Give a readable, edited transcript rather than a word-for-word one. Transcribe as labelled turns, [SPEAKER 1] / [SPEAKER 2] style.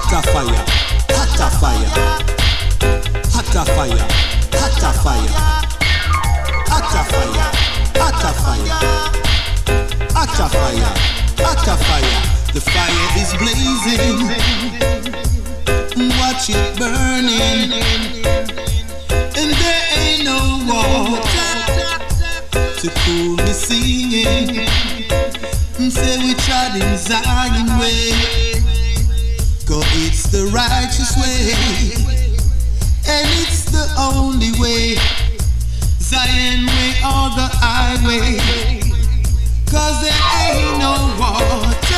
[SPEAKER 1] hotter fire, hotter fire, hotter fire, hotter fire, hotter fire, hotter fire, hotter fire, hotter fire. The fire is blazing, watch it burning, and there ain't no water to cool me singing. Say we trod in Zion way, 'cause it's the righteous way, and it's the only way. Zion way or the highway, 'cause there ain't no water